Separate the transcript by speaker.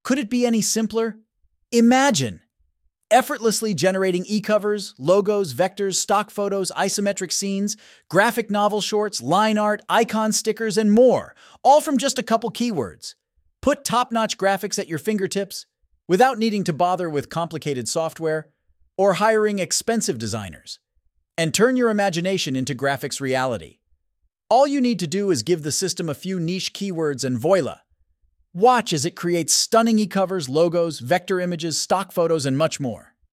Speaker 1: Could it be any simpler? Imagine effortlessly generating e-covers, logos, vectors, stock photos, isometric scenes, graphic novel shorts, line art, icon stickers, and more, all from just a couple keywords. Put top-notch graphics at your fingertips without needing to bother with complicated software or hiring expensive designers. And turn your imagination into graphics reality. All you need to do is give the system a few niche keywords and voila! Watch as it creates stunning e-covers, logos, vector images, stock photos, and much more.